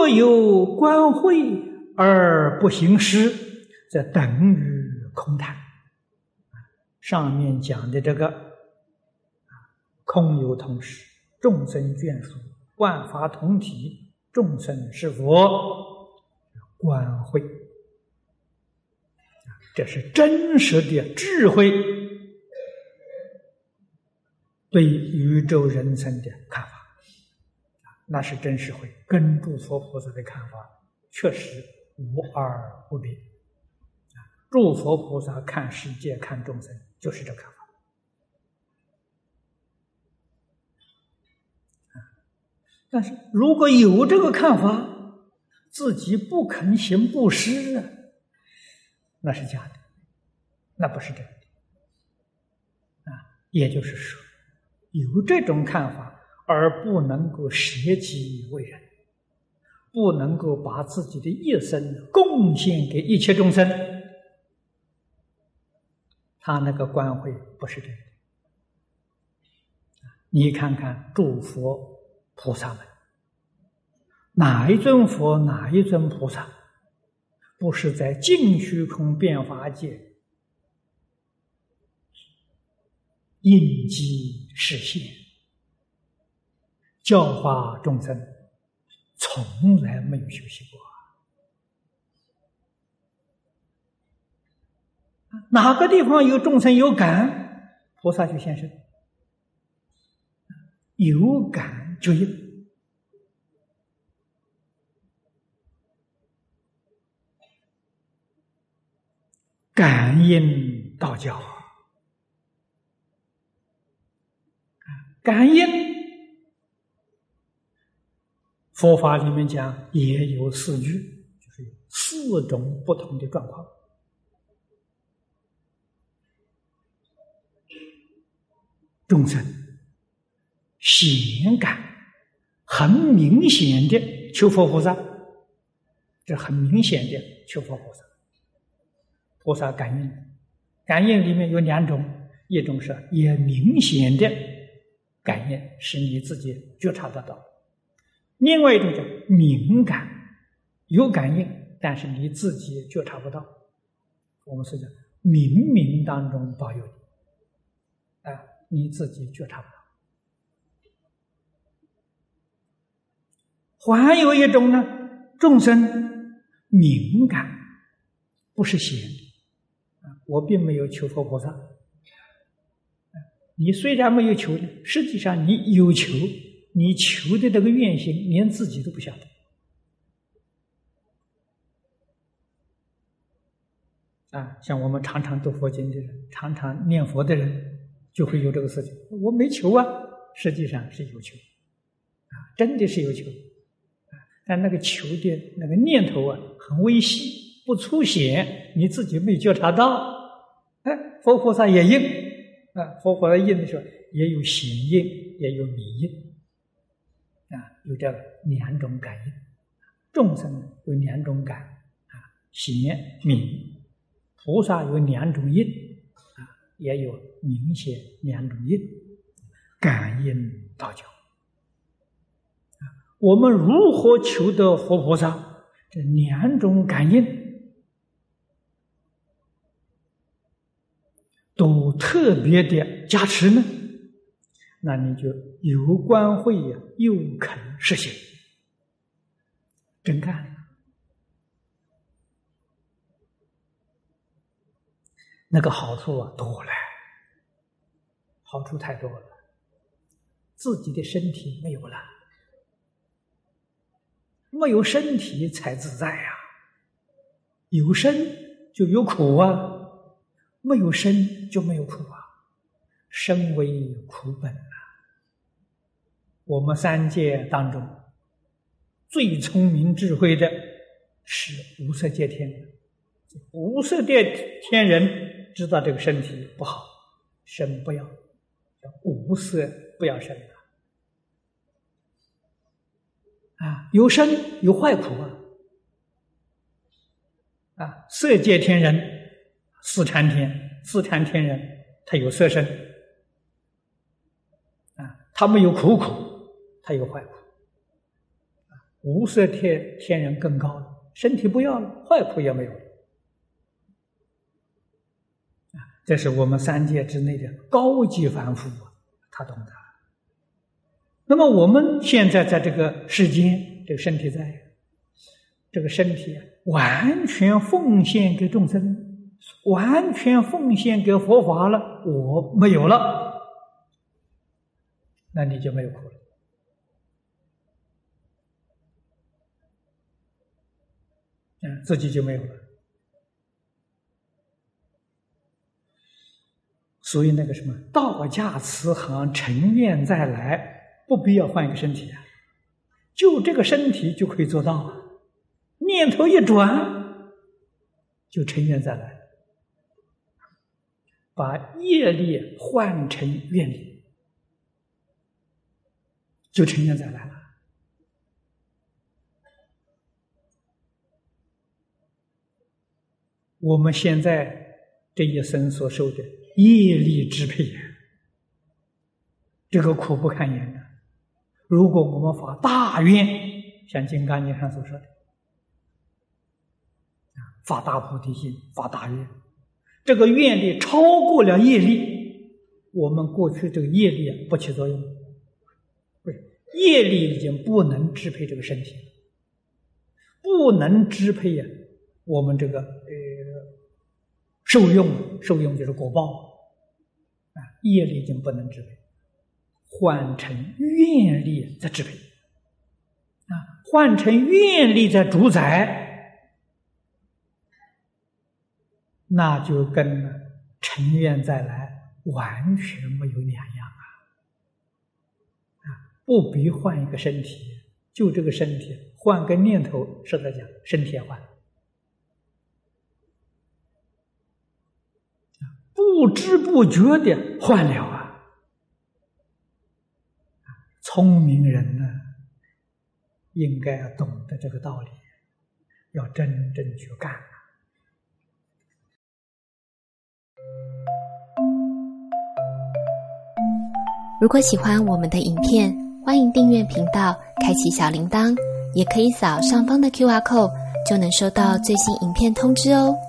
若有观慧而不行施，则等于空谈。上面讲的这个空有同时，众生眷属，万法同体，众生是佛，观慧，这是真实的智慧对宇宙人生的看法，那是真实慧，跟诸佛菩萨的看法确实无二无别。诸佛菩萨看世界看众生就是这看法。但是如果有这个看法，自己不肯行布施啊，那是假的，那不是真的。也就是说，有这种看法而不能够舍己为人，不能够把自己的一生贡献给一切众生，他那个观慧不是真的。你看看诸佛菩萨们，哪一尊佛哪一尊菩萨不是在净虚空变法界应机示现，教化众生，从来没有休息过。哪个地方有众生有感，菩萨就现身，有感就应。感应道教，感应佛法里面讲也有四句，就是有4种不同的状况。众生显感，很明显的求佛菩萨，这很明显的求佛菩萨。菩萨感应，感应里面有2种，一种是也明显的感应，是你自己觉察得到；另外一种叫敏感，有感应，但是你自己觉察不到。我们是讲冥冥当中保佑你，你自己觉察不到。还有一种呢，众生敏感，不是显的。我并没有求佛菩萨，你虽然没有求呢，实际上你有求，你求的这个愿心连自己都不晓得。像我们常常读佛经的人，常常念佛的人，就会有这个事情。我没求啊，实际上是有求，真的是有求，但那个求的那个念头很微细，不粗显，你自己没觉察到。佛菩萨也应，佛菩萨应的时候也有显应，也有迷应，有这2种感应。众生有2种感，显明；菩萨有2种应，也有明显2种应。感应道教，我们如何求得佛菩萨这2种感应都特别的加持呢？那你就有观慧又肯实行，真干。那个好处多了，好处太多了。自己的身体没有了，没有身体才自在呀。有身就有苦啊，没有身就没有苦啊，身为苦本啊。我们3界当中最聪明智慧的是无色界天人，无色界天人知道这个身体不好，身不要，无色不要身有身有坏苦色界天人四禅天人他有色身他没有苦，他有坏苦无色天人更高了，身体不要了，坏苦也没有了。这是我们三界之内的高级凡夫他懂得。那么我们现在在这个世间，这个身体在，这个身体完全奉献给众生，完全奉献给佛法了，我没有了，那你就没有苦了。自己就没有了。所以那个什么道驾慈航，成愿再来，不必要换一个身体啊，就这个身体就可以做到啊。念头一转，就成愿再来，把业力换成愿力，就成愿再来了。我们现在这一生所受的业力支配，这个苦不堪言的。如果我们发大愿，像《金刚经》上所说的，发大菩提心，发大愿，这个愿力超过了业力，我们过去这个业力不起作用，业力已经不能支配这个身体，不能支配我们这个受用就是果报业力已经不能支配，换成愿力在支配换成愿力在主宰，那就跟成愿再来完全没有两样不必换一个身体，就这个身体换个念头，实在讲身体也换，不知不觉的换了聪明人呢，应该要懂得这个道理，要真正去干如果喜欢我们的影片，欢迎订阅频道，开启小铃铛，也可以扫上方的 QR code，就能收到最新影片通知哦。